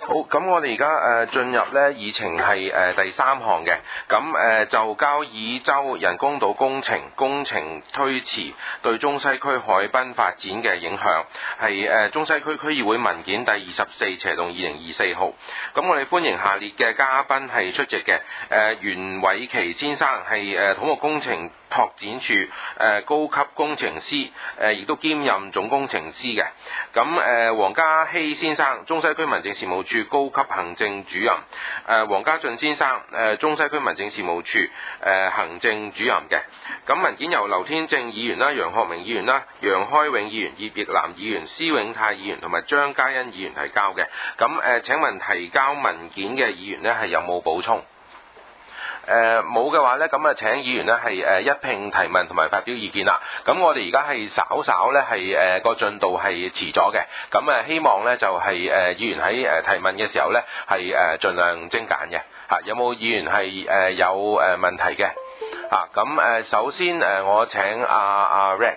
好，咁我哋而家進入咧議程係第3項嘅，咁就交椅洲人工島工程推遲對中西區海濱發展嘅影響，係中西區區議會文件第24/2024號。咁我哋歡迎下列嘅嘉賓係出席嘅，袁偉琪先生係土木工程拓展處高級工程師，亦都兼任總工程師嘅。咁黃家希先生，中西區民政事務處高級行政主任，黃家俊先生，中西區民政事務處行政主任嘅。咁文件由劉天正議員啦、楊學明議員啦、楊開永議員、葉奕南議員、施永泰議員同埋張嘉欣議員提交嘅。咁請問提交文件嘅議員呢係有冇補充？冇嘅話呢，咁請議員呢係一併提問同埋發表意見啦。咁我哋而家係稍呢係個進度係遲咗嘅。咁希望呢就係議員喺提問嘅時候呢係盡量精簡嘅。有冇議員係有問題嘅？咁首先我請阿 Rex。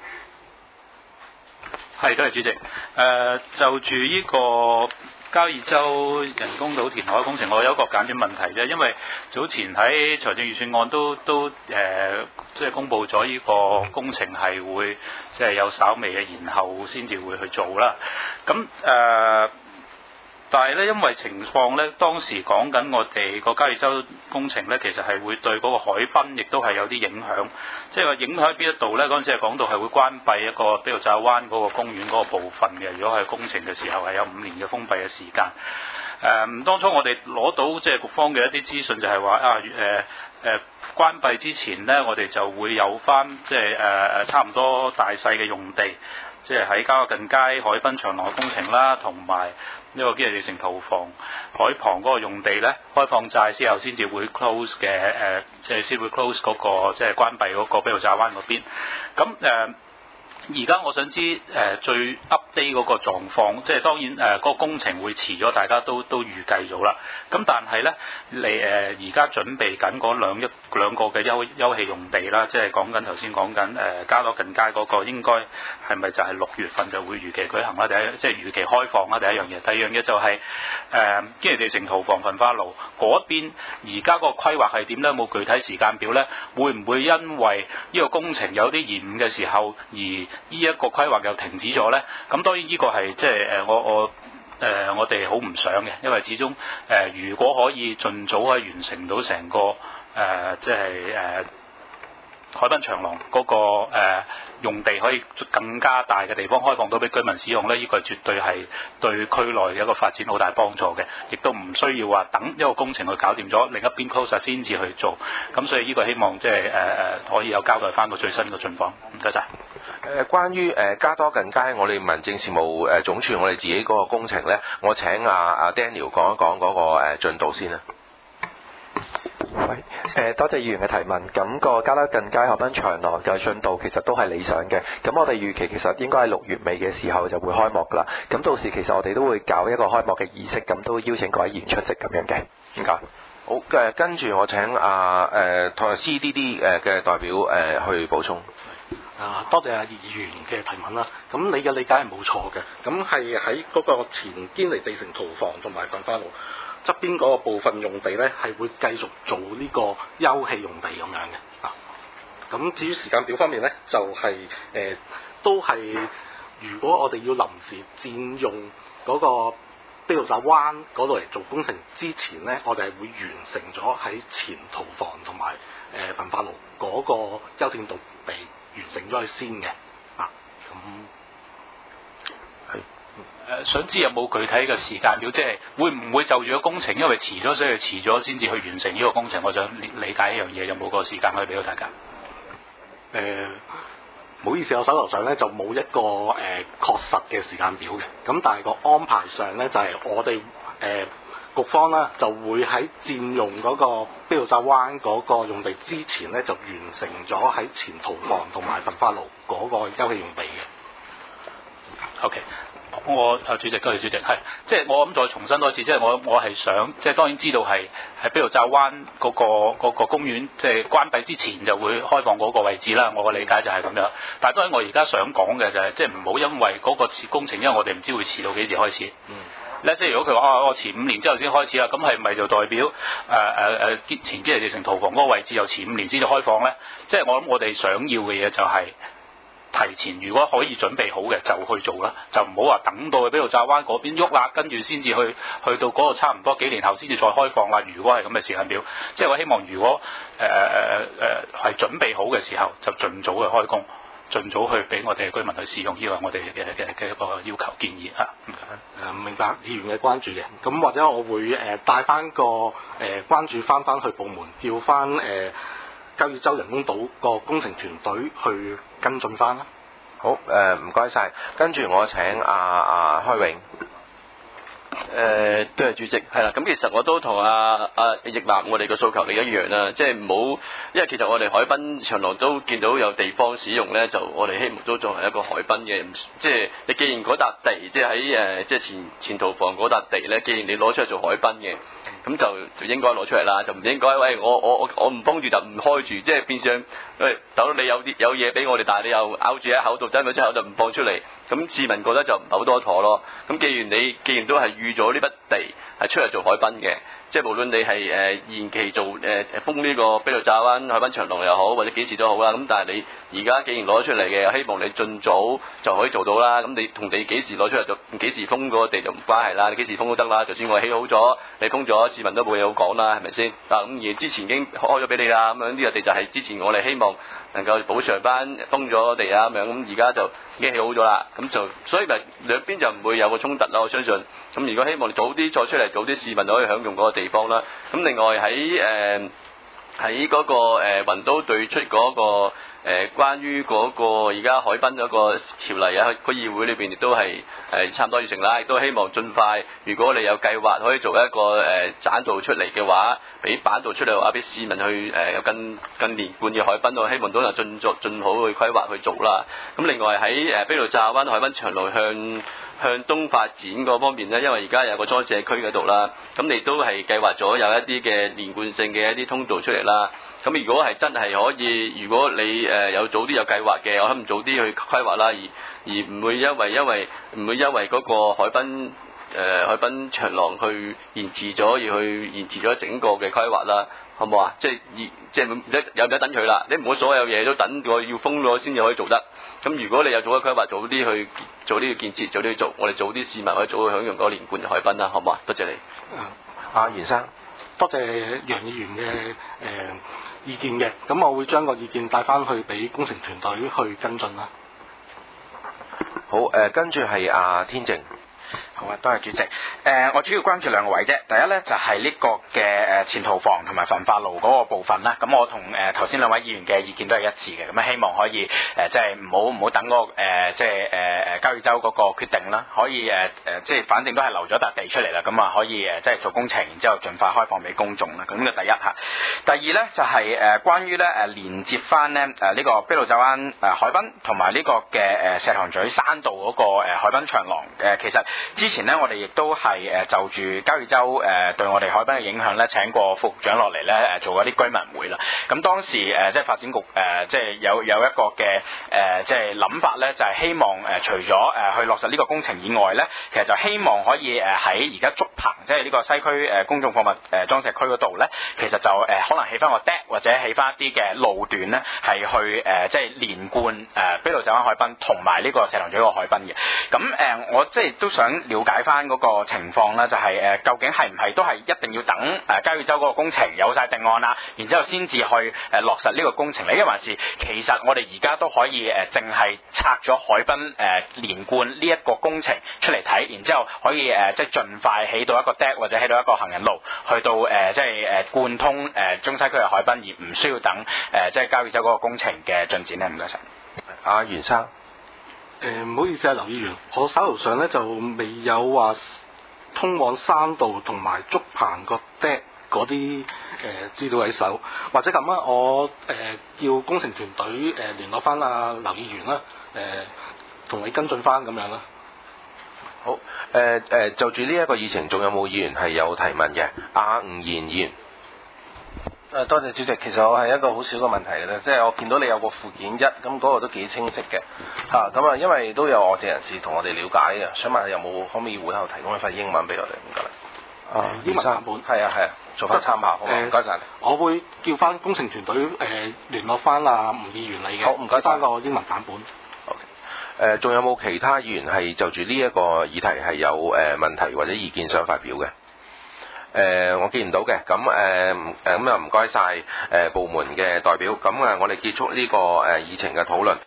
係，多謝主席。就住呢個交椅洲人工島填海工程，我有一個簡短問題啫。因為早前喺財政預算案都即係公佈咗呢個工程係會即係有稍微嘅延後先至會去做啦。咁但係咧，因為情況咧，當時講緊我哋個交椅洲工程咧，其實係會對嗰個海濱亦都係有啲影響。即係話影響喺邊一度咧？嗰陣時係講到係會關閉一個卑路乍灣嗰個公園嗰個部分嘅。如果係工程嘅時候係有5年嘅封閉嘅時間。當初我哋攞到即係局方嘅一啲資訊就係話關閉之前咧，我哋就會有翻即係差唔多大細嘅用地，即係喺郊近街海濱長廊嘅工程啦，同埋呢個堅尼地城屠房海旁嗰個用地咧，開放晒之後先至會 close 嘅，即係先會 close 嗰個即係關閉嗰個卑路乍灣嗰邊。咁而家我想知最 update 嗰個狀況，即係當然嗰個工程會遲咗，大家都預計咗啦。咁但係咧，你而家準備緊嗰兩個嘅休憩用地啦，即係講緊頭先講緊加多近街嗰個，應該係咪就係6月份就會如期舉行啦？即係如期開放啦。第一樣嘢，第二樣嘢就係堅尼地城屠房焚化爐嗰邊，而家個規劃係點咧？冇具體時間表咧？會唔會因為呢個工程有啲延誤嘅時候而呢一個規劃又停止咗呢？咁當然呢個係即係我哋好唔想嘅，因為始終如果可以盡早去完成到成個即係海濱長廊嗰個用地可以更加大嘅地方開放到俾居民使用呢，呢個絕對係對區內嘅一個發展好大幫助嘅，亦都唔需要話等一個工程去搞掂咗，另一邊 close 先至去做。咁所以呢個希望即係可以有交代翻個最新嘅進況。唔該晒。 關於加多近街，我哋民政事務總署我哋自己嗰個工程呢，我請阿 Daniel 講一講嗰個進度先啦。 喂，多謝議員嘅提問。咁個加多近街海濱長廊嘅進度其實都係理想嘅。咁我哋預期其實應該係6月尾嘅時候就會開幕㗎啦。咁到時其實我哋都會搞一個開幕嘅儀式，咁都邀請各位議員出席咁樣嘅。唔該。 好跟住我請CDD 嘅代表去補充。 多謝葉議員嘅提問啦。咁你嘅理解係冇錯嘅。咁係喺嗰個前堅尼地城屠房同埋焚化爐側邊嗰個部分用地咧，係會繼續做呢個休憩用地咁樣嘅。咁至於時間表方面咧，就係都係如果我哋要臨時佔用嗰個卑路乍灣嗰度嚟做工程之前咧，我哋係會完成咗喺前屠房同埋焚化爐嗰個休憩用地完成咗佢先嘅。 想知有冇具體嘅時間表，即係會唔會就住個工程，因為遲咗所以遲咗先至去完成呢個工程？我想理解一樣嘢，有冇個時間可以俾到大家？ 唔好意思，我手頭上咧就冇一個確實嘅時間表嘅。咁但係個安排上咧，就係我哋局方啦，就會喺佔用嗰個卑路乍灣嗰個用地之前咧，就完成咗喺前屠房同埋焚化爐嗰個休憩用地嘅。 OK。主席，多謝主席，係即係我諗再重申多次，即係我係想，即係當然知道係卑路乍灣嗰個公園，即係關閉之前就會開放嗰個位置啦。我嘅理解就係咁樣。但係當然我而家想講嘅就係，即係唔好因為嗰個工程，因為我哋唔知會遲到幾時開始。 咧，即係如果佢話我遲5年之後先開始啦，咁係咪就代表前堅尼地城屠房嗰個位置又遲5年先至開放咧？即係我諗我哋想要嘅嘢就係提前，如果可以準備好嘅就去做啦，就唔好話等到去卑路乍灣嗰邊喐啦，跟住先至去到嗰個差唔多幾年後先至再開放啦。如果係咁嘅時間表，即係我希望如果係準備好嘅時候，就盡早去開工。盡早去俾我哋居民去使用，呢個我哋嘅一個要求建議嚇。 明白議員嘅關注嘅，咁或者我會帶翻個關注翻去部門，叫翻交椅洲人工島個工程團隊去跟進翻啦。 好，唔該晒。跟住我請阿開永。 多謝主席，係啦，咁其實我都同阿易南我哋嘅訴求你一樣啦，即係唔好，因為其實我哋海濱長廊都見到有地方使用咧，就我哋希望都作為一個海濱嘅，即係你既然嗰笪地，即係喺即係前屠房嗰笪地咧，既然你攞出嚟做海濱嘅，咁就應該攞出嚟啦，就唔應該喂我唔封住就唔開住，即係變相等到你有嘢俾我哋，但係你又咬住喺口度，爭咗出口就唔放出嚟，咁市民覺得就唔係好多妥咯。咁既然都係預咗呢筆地係出嚟做海濱嘅，即係無論你係延期做封呢個卑路乍灣海濱長廊又好，或者幾時都好啦。咁但係你而家既然攞出嚟嘅，希望你盡早就可以做到啦。咁你同你幾時攞出嚟就幾時封嗰個地就唔關係啦。你幾時封都得啦。就算我起好咗，你封咗，市民都冇嘢好講啦，係咪先？咁而之前已經開咗俾你啦，咁樣呢個地就係之前我哋希望能夠補償翻封咗地啊咁樣。咁而家就已經起好咗啦，咁就所以咪兩邊就唔會有個衝突啦。我相信。咁如果希望你早啲再出嚟，早啲市民就可以享用嗰個地方啦。咁另外喺嗰個雲都對出嗰個關於嗰個而家海濱嗰個條例啊，區議會裏邊亦都係差唔多完成啦。亦都希望盡快，如果你有計劃可以做一個棧道出嚟嘅話，俾板道出嚟嘅話，俾市民去有更連貫嘅海濱，我希望都能盡好去規劃去做啦。咁另外喺卑路乍灣海濱長廊向東發展嗰方面呢，因為而家有個裝卸區嗰度啦，咁你都係計劃咗有一啲嘅連貫性嘅一啲通道出嚟啦。咁如果係真係可以，如果你有早啲有計劃嘅，我諗早啲去規劃啦，而唔會因為嗰個海濱長廊去延遲咗，而去延遲咗整個嘅規劃啦，好唔好啊？即係有得等佢啦，你唔好所有嘢都等過要封咗先至可以做得。咁如果你有早嘅規劃，早啲去建設，早啲去做，我哋早啲市民可以早去享用嗰個連貫嘅海濱啦，好唔好啊？多謝你。 阿袁生， 多謝楊議員嘅意見嘅，咁我會將個意見帶翻去俾工程團隊去跟進啦。 好，跟住係阿天正。 好啊，多謝主席。我主要關注兩個位啫。第一咧就係呢個嘅前屠房同埋焚化爐嗰個部分啦。咁我同頭先兩位議員嘅意見都係一致嘅。咁希望可以即係唔好等嗰個即係交椅洲嗰個決定啦，可以即係反正都係留咗笪地出嚟啦。咁啊可以即係做工程，然之後盡快開放俾公眾啦。咁呢個第一嚇。第二咧就係關於咧連接翻咧呢個卑路乍灣海濱同埋呢個嘅石塘咀山道嗰個海濱長廊其實之前呢，我哋亦都係就住交椅洲對我哋海濱嘅影響咧，請過副局長落嚟咧做一啲居民會啦。咁當時即係發展局即係有一個嘅即係諗法咧，就係希望除咗去落實呢個工程以外咧，其實就希望可以喺而家竹棚即係呢個西區公眾貨物裝卸區嗰度咧，其實就可能起翻個 deck 或者起翻一啲嘅路段咧，係去即係連貫卑路乍灣海濱同埋呢個石塘咀個海濱嘅。咁我即係都想了解翻嗰個情況啦，就係究竟係唔係都係一定要等交椅洲嗰個工程有晒定案啦，然之後先至去落實呢個工程咧？因為還是其實我哋而家都可以淨係拆咗海濱連貫呢一個工程出嚟睇，然之後可以即係盡快起到一個 deck 或者起到一個行人路，去到即係貫通中西區嘅海濱，而唔需要等即係交椅洲嗰個工程嘅進展咧。唔該晒。 阿袁生。 唔好意思啊，劉議員，我手頭上咧就未有話通往山道同埋竹棚個 deck 嗰啲資料喺手，或者咁啊，我叫工程團隊聯絡翻阿劉議員啦，同你跟進翻咁樣啦。 好，就住呢一個議程，仲有冇議員係有提問嘅？阿吳彥議員。 多謝主席。其實我係一個好少嘅問題嘅啫，即係我見到你有個附件一，咁嗰個都幾清晰嘅嚇。咁因為都有外地人士同我哋了解嘅，想問下有冇可唔可以會後提供一份英文俾我哋？唔該。 英文版本係啊，做翻參考好嘛？唔該晒。 我會叫翻工程團隊聯絡翻吳議員你嘅， 好唔該晒。 翻個英文版本。 仲有冇其他議員係就住呢一個議題係有問題或者意見想發表嘅？我見唔到嘅，咁唔該晒部門嘅代表，咁我哋結束呢個議程嘅討論。